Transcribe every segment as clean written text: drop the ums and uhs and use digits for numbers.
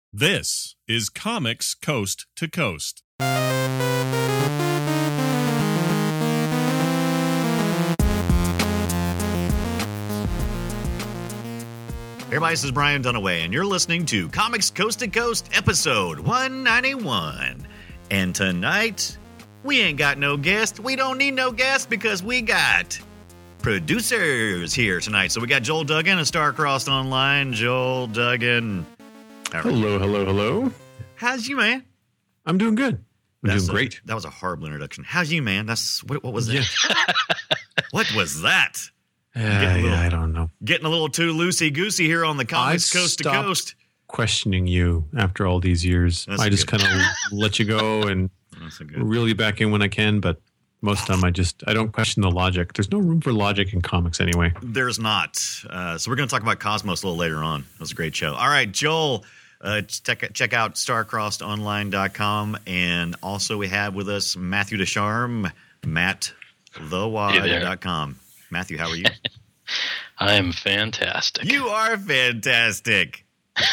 This is Comics Coast to Coast. Hey everybody, this is Brian Dunaway, and you're listening to Comics Coast to Coast, episode 191. And tonight, we ain't got no guest. We don't need no guest because we got producers here tonight. So we got Joel Duggan of Starcrossed Online. Joel Duggan. Hello. How's you, man? I'm doing good. I'm doing great. That was a horrible introduction. How's you, man? What was that? What was that? I don't know. Getting a little too loosey-goosey here on the Comics Coast to Coast. Questioning you after all these years. I just kind of let you go and reel you back in when I can, but most of the time I don't question the logic. There's no room for logic in comics anyway. There's not. So we're going to talk about Cosmos a little later on. It was a great show. All right, Joel, check out starcrossedonline.com. And also we have with us Matthew Descharme, MattTheWad.com. Matthew, how are you? I am fantastic. You are fantastic.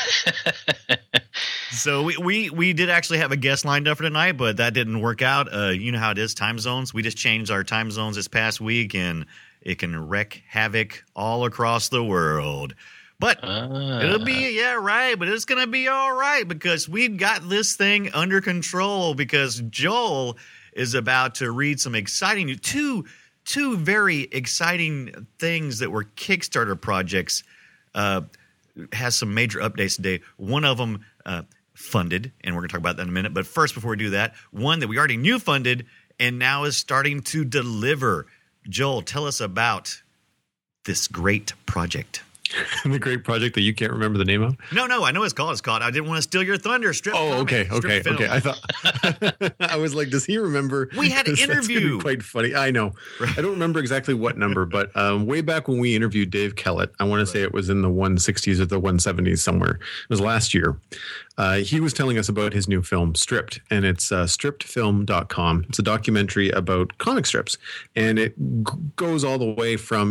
So we did actually have a guest lined up for tonight, but that didn't work out. You know how it is, time zones. We just changed our time zones this past week, and it can wreak havoc all across the world. But it'll be, but it's going to be all right because we've got this thing under control because Joel is about to read some exciting two very exciting things that were Kickstarter projects. Has some major updates today. One of them funded, and we're going to talk about that in a minute. But first, before we do that, one that we already knew funded and now is starting to deliver. Joel, tell us about this great project. The great project that you can't remember the name of? No, I know it's called. I didn't want to steal your thunder. Okay. I thought I was like, does he remember? We had an interview. Quite funny. I know. Right. I don't remember exactly what number, but way back when we interviewed Dave Kellett, I want to say it was in the 160s or the 170s somewhere. It was last year. He was telling us about his new film, Stripped, and it's strippedfilm.com. It's a documentary about comic strips, and it goes all the way from,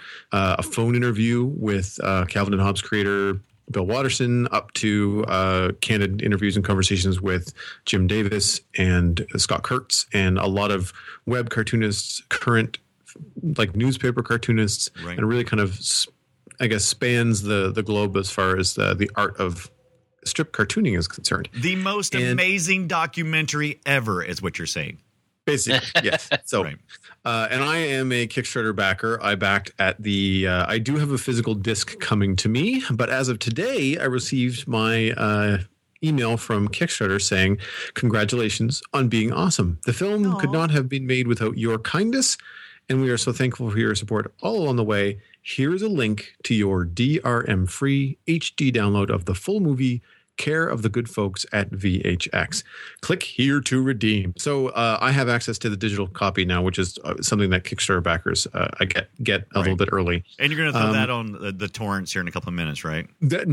a phone interview with Calvin and Hobbes creator Bill Watterson up to candid interviews and conversations with Jim Davis and Scott Kurtz and a lot of web cartoonists, current like newspaper cartoonists, and really kind of, I guess, spans the globe as far as the art of strip cartooning is concerned. The most amazing documentary ever is what you're saying. Basically, yes. So, and I am a Kickstarter backer. I backed at I do have a physical disc coming to me, but as of today, I received my email from Kickstarter saying, congratulations on being awesome. The film could not have been made without your kindness, and we are so thankful for your support all along the way. Here is a link to your DRM-free HD download of the full movie, care of the good folks at VHX. Click here to redeem. So I have access to the digital copy now, which is something that Kickstarter backers I get a little bit early. And you're going to throw that on the torrents here in a couple of minutes, right? That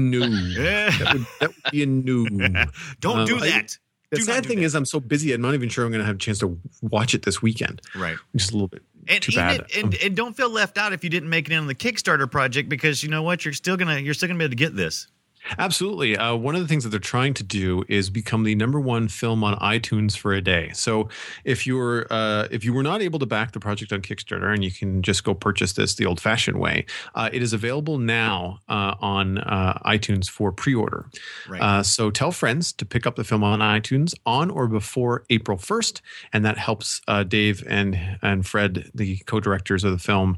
would be a no. Don't do that. The sad thing is I'm so busy, I'm not even sure I'm going to have a chance to watch it this weekend. Right. Which is a little bit too bad. And don't feel left out if you didn't make it in on the Kickstarter project, because you know what? You're still gonna be able to get this. Absolutely. One of the things that they're trying to do is become the #1 film on iTunes for a day. So if you were not able to back the project on Kickstarter and you can just go purchase this the old-fashioned way, it is available now on iTunes for pre-order. Right. So tell friends to pick up the film on iTunes on or before April 1st, and that helps Dave and Fred, the co-directors of the film,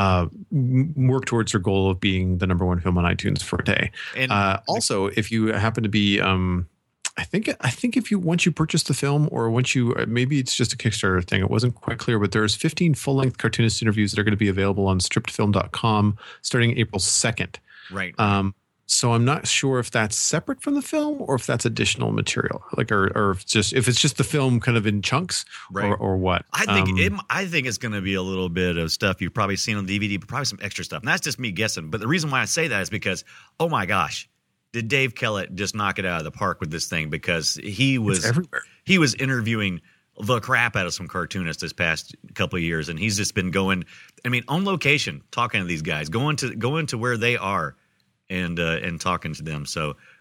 work towards their goal of being the #1 film on iTunes for a day. And also, if you happen to be, I think if you once you purchase the film, or once you maybe it's just a Kickstarter thing, it wasn't quite clear, but there's 15 full-length cartoonist interviews that are going to be available on strippedfilm.com starting April 2nd. Right. So I'm not sure if that's separate from the film or if that's additional material, or if it's just the film kind of in chunks, or what. I think it's going to be a little bit of stuff you've probably seen on DVD, but probably some extra stuff. And that's just me guessing. But the reason why I say that is because, oh my gosh, did Dave Kellett just knock it out of the park with this thing? Because he was interviewing the crap out of some cartoonists this past couple of years, and he's just been going, on location, talking to these guys, going to where they are. And talking to them. So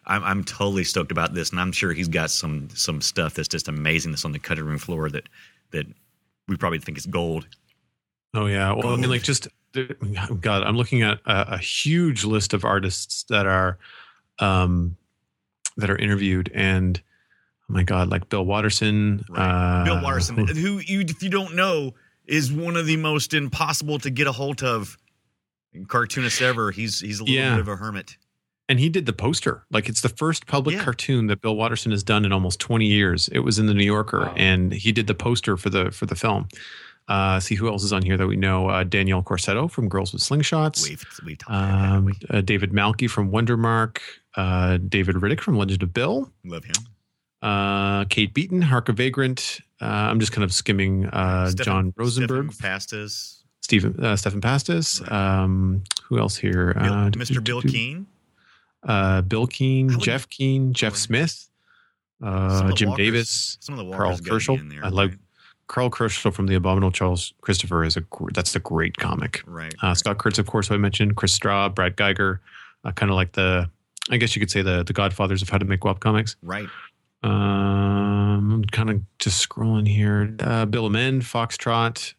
I'm totally stoked about this, and I'm sure he's got some stuff that's just amazing that's on the cutting room floor that we probably think is gold. Oh yeah. Well, I mean, like God, I'm looking at a huge list of artists that are interviewed, and oh my God, like Bill Watterson. Right. Bill Watterson, who if you don't know, is one of the most impossible to get a hold of cartoonists ever. He's a little bit of a hermit. And he did the poster. Like, it's the first public cartoon that Bill Watterson has done in almost 20 years. It was in the New Yorker, and he did the poster for the film. See who else is on here that we know. Danielle Corsetto from Girls with Slingshots. We've talked about David Malky from Wondermark. David Riddick from Legend of Bill. Love him. Kate Beaton, Hark a Vagrant. I'm just kind of skimming John Rosenberg. Stephen Pastis. Right. Who else here? Mr. Bill Keane. Bill Keane, Jeff Keane, Jeff Smith, Jim Davis, some of the Carl Kerschel. I like Carl Kerschel from The Abominable Charles Christopher. That's a great comic. Right. Scott Kurtz, of course, I mentioned. Chris Straw, Brad Geiger, kind of like I guess you could say the Godfathers of how to make webcomics. Right. I'm kind of just scrolling here. Bill Amend, Foxtrot.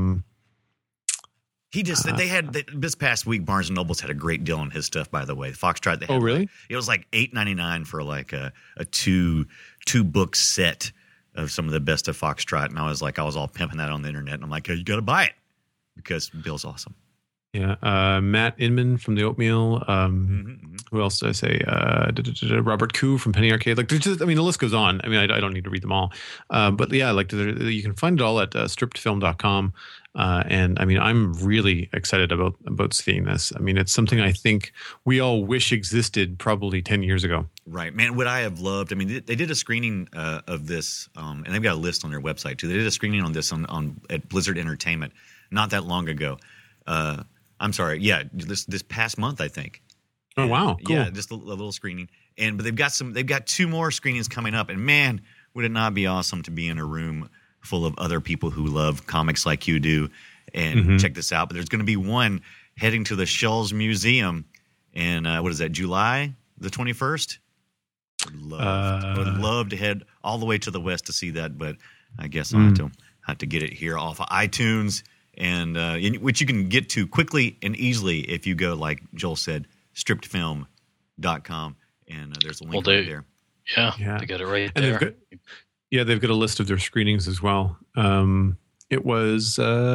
They had this past week. Barnes and Nobles had a great deal on his stuff. By the way, Foxtrot. Oh, really? It was like $8.99 for like a two book set of some of the best of Foxtrot, and I was all pimping that on the internet. And I'm like, you got to buy it because Bill's awesome. Yeah, Matt Inman from the Oatmeal. Who else did I say? Robert Koo from Penny Arcade. Like, the list goes on. I mean, I don't need to read them all, but yeah, like you can find it all at strippedfilm.com. And I mean, I'm really excited about seeing this. I mean, it's something I think we all wish existed probably 10 years ago. Right, man. What I have loved. I mean, they did a screening of this, and they've got a list on their website too. They did a screening on this at Blizzard Entertainment not that long ago. I'm sorry. Yeah, this past month, I think. Oh wow! Cool. Yeah, just a little screening. But they've got 2 more screenings coming up. And man, would it not be awesome to be in a room full of other people who love comics like you do and check this out. But there's going to be one heading to the Shulls Museum in what is that? July the 21st. Would love to head all the way to the west to see that, but I guess I'll have to get it here off of iTunes. And which you can get to quickly and easily if you go, like Joel said, strippedfilm.com, and there's a link right there. Yeah, they got it right there. They've got a list of their screenings as well. It was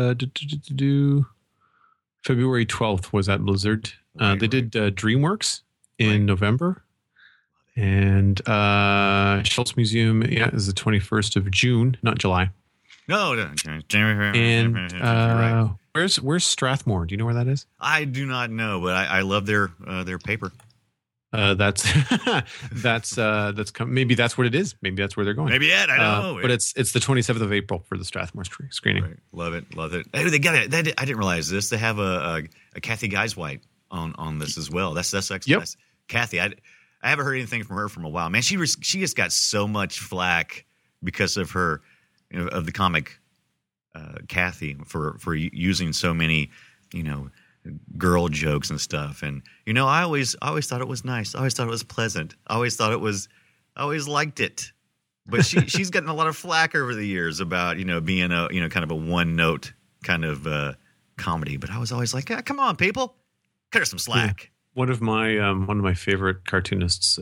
February 12th was at Blizzard. They did DreamWorks in November, and Schultz Museum is the 21st of June, not July. No. And where's Strathmore? Do you know where that is? I do not know, but I love their paper. That's maybe that's what it is. Maybe that's where they're going. Maybe I don't know. But it's the 27th of April for the Strathmore screening. Right. Love it. Hey, they got it. I didn't realize this. They have a Kathy Geiswhite on this as well. That's excellent. Yep. That's Kathy. I haven't heard anything from her from a while. Man, she just got so much flack because of her, of the comic Kathy for using so many, girl jokes and stuff. And I always thought it was nice. I always thought it was pleasant. I always liked it. But she's gotten a lot of flack over the years about being a kind of a one note kind of comedy. But I was always like, come on, people, cut her some slack. Yeah. One of my favorite cartoonists,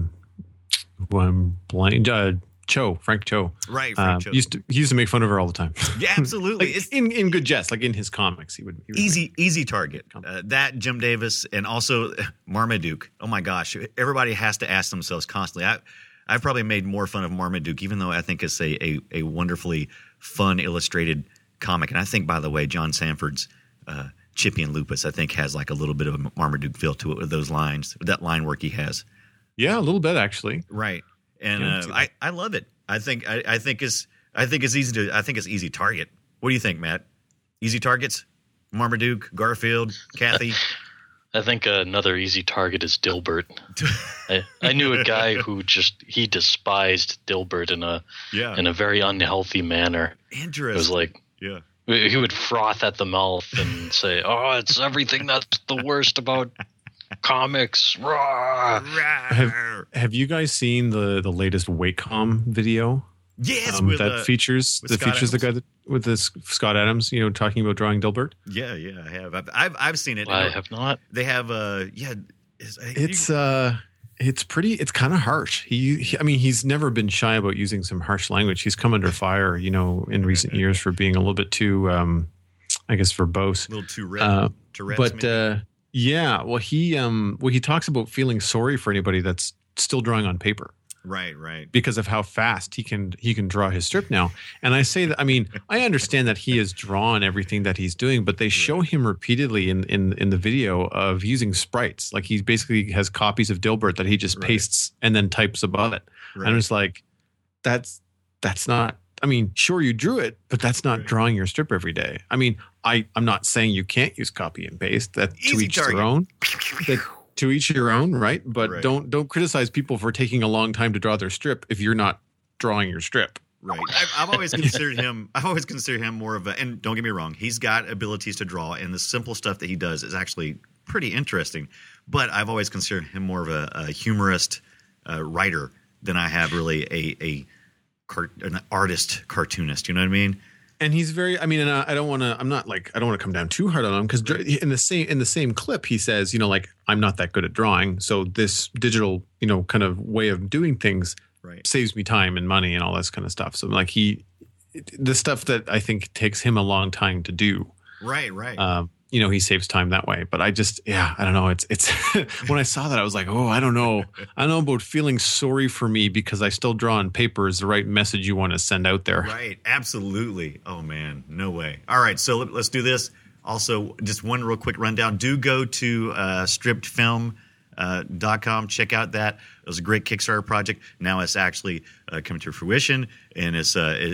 Frank Cho. Right, Frank Cho. He used to make fun of her all the time. Yeah, absolutely. Like, in good jest, like in his comics, he would easy target. That Jim Davis and also Marmaduke. Oh my gosh, everybody has to ask themselves constantly. I've probably made more fun of Marmaduke, even though I think it's a wonderfully fun illustrated comic. And I think, by the way, John Sanford's Chippy and Lupus, I think, has like a little bit of a Marmaduke feel to it with those lines, that line work he has. Yeah, a little bit actually. Right. And I love it. I think it's easy target. What do you think, Matt? Easy targets? Marmaduke, Garfield, Kathy. I think another easy target is Dilbert. I knew a guy who he despised Dilbert in a very unhealthy manner. Interesting. It was like, he would froth at the mouth and say, "Oh, it's everything that's the worst about Comics. Have you guys seen the latest Wacom video? Yes, that features the guy with this Scott Adams, talking about drawing Dilbert. Yeah, I have. I've seen it. I have not. They have. It's pretty. It's kind of harsh. He's never been shy about using some harsh language. He's come under fire, in recent years for being a little bit too, I guess, verbose. A little too red. But he talks about feeling sorry for anybody that's still drawing on paper. Right. Because of how fast he can draw his strip now. And I say that, I understand that he has drawn everything that he's doing, but they show him repeatedly in the video of using sprites. Like he basically has copies of Dilbert that he just pastes and then types above it. Right. And it's like, that's not, sure you drew it, but that's not drawing your strip every day. I'm not saying you can't use copy and paste. That to each their own. To each your own, right? But don't criticize people for taking a long time to draw their strip if you're not drawing your strip. Right. I've always considered him. More of a. And don't get me wrong, he's got abilities to draw, and the simple stuff that he does is actually pretty interesting. But I've always considered him more of a humorist writer than I have really an artist cartoonist. You know what I mean? And he's very. I don't want to come down too hard on him because in the same clip he says, I'm not that good at drawing, so this digital, kind of way of doing things saves me time and money and all this kind of stuff. So the stuff that I think takes him a long time to do. Right. He saves time that way. But I don't know. It's when I saw that, I was like, oh, I don't know. I don't know about feeling sorry for me because I still draw on paper is the right message you want to send out there. Right. Absolutely. Oh, man. No way. All right. So let's do this. Also, just one real quick rundown. Do go to strippedfilm.com. Check out that. It was a great Kickstarter project. Now it's actually coming to fruition, and it's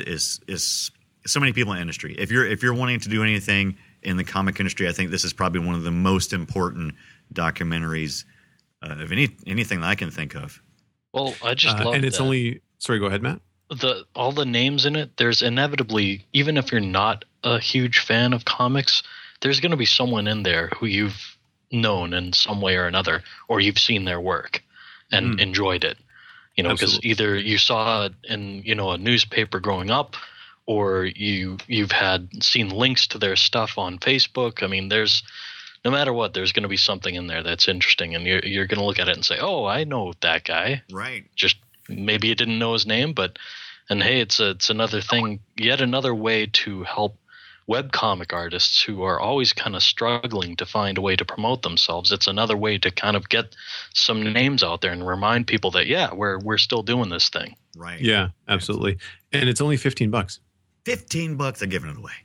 so many people in the industry. If you're wanting to do anything in the comic industry, I think this is probably one of the most important documentaries of anything that I can think of. Well, I just love and it's that. only. Sorry, go ahead, Matt. All the names in it. There's inevitably, even if you're not a huge fan of comics, there's going to be someone in there who you've known in some way or another, or you've seen their work and enjoyed it. Because either you saw it in a newspaper growing up, or you've seen links to their stuff on Facebook. There's no matter what, there's going to be something in there that's interesting, and you're going to look at it and say, "Oh, I know that guy." Right. Just maybe you didn't know his name, and hey, it's another thing, yet another way to help webcomic artists who are always kind of struggling to find a way to promote themselves. It's another way to kind of get some names out there and remind people that we're still doing this thing. Right. Yeah, absolutely. And it's only $15. $15, they're giving it away.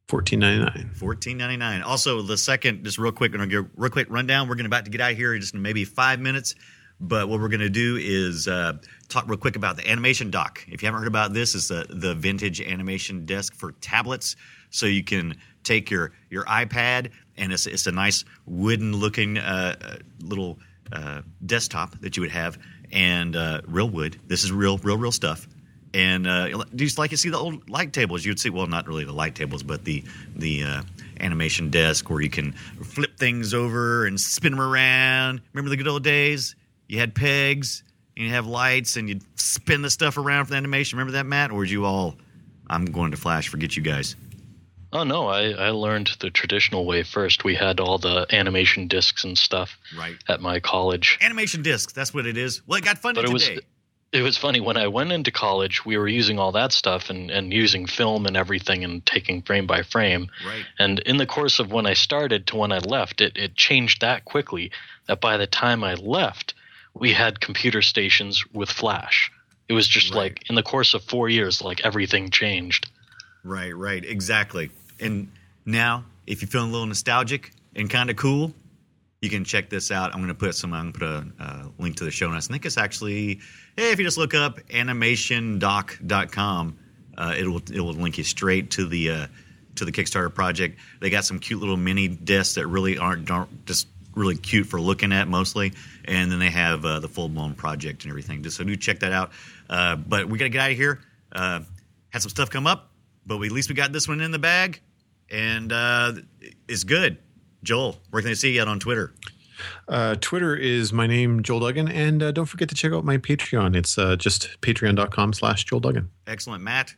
$14.99. Also, the second, just real quick, we're going to give a real quick rundown. We're about to get out of here in just maybe 5 minutes. But what we're going to do is talk real quick about the animation dock. If you haven't heard about this, it's the vintage animation desk for tablets. So you can take your iPad, and it's a nice wooden-looking little desktop that you would have, and real wood. This is real stuff. And just like you see the old light tables, you'd see, well, not really the light tables, but the animation desk where you can flip things over and spin them around. Remember the good old days? You had pegs, and you have lights, and you'd spin the stuff around for the animation. Remember that, Matt? Or did you all, I'm going to Flash, forget you guys? Oh, no, I learned the traditional way first. We had all the animation discs and stuff at my college. Animation discs, that's what it is. Well, it got funded today. It was funny. When I went into college, we were using all that stuff and using film and everything and taking frame by frame. Right. And in the course of when I started to when I left, it changed that quickly that by the time I left, we had computer stations with Flash. It was just like in the course of 4 years, like everything changed. Right. Exactly. And now, if you're feeling a little nostalgic and kind of cool, you can check this out. I'm going to put a link to the show notes. I think it's actually, if you just look up animationdoc.com, it will link you straight to the Kickstarter project. They got some cute little mini discs that really aren't just really cute for looking at mostly, and then they have the full blown project and everything. So do check that out. But we got to get out of here. Had some stuff come up, but at least we got this one in the bag, and it's good. Joel, where can they see you at on Twitter? Twitter is my name, Joel Duggan. And don't forget to check out my Patreon. It's just patreon.com/Joel Duggan. Excellent. Matt?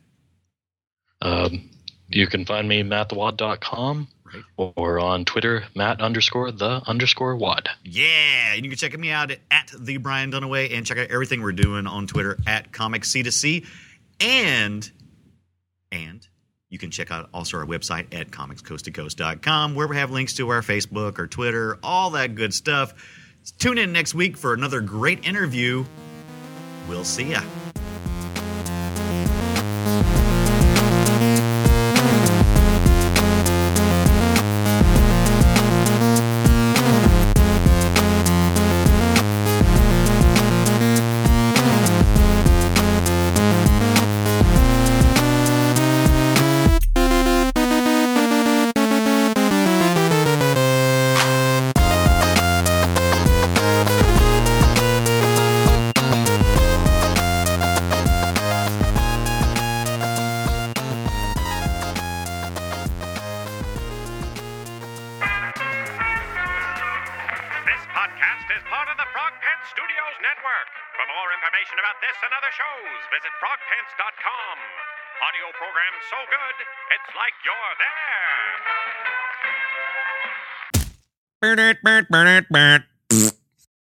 You can find me mattthewad.com or on Twitter, Matt_the_wad. Yeah. And you can check me out at the Brian Dunaway and check out everything we're doing on Twitter at Comics C2C. And you can check out also our website at comicscoasttocoast.com, where we have links to our Facebook, our Twitter, all that good stuff. Tune in next week for another great interview. We'll see ya. Visit frogpants.com. Audio program so good, it's like you're there. Burn it.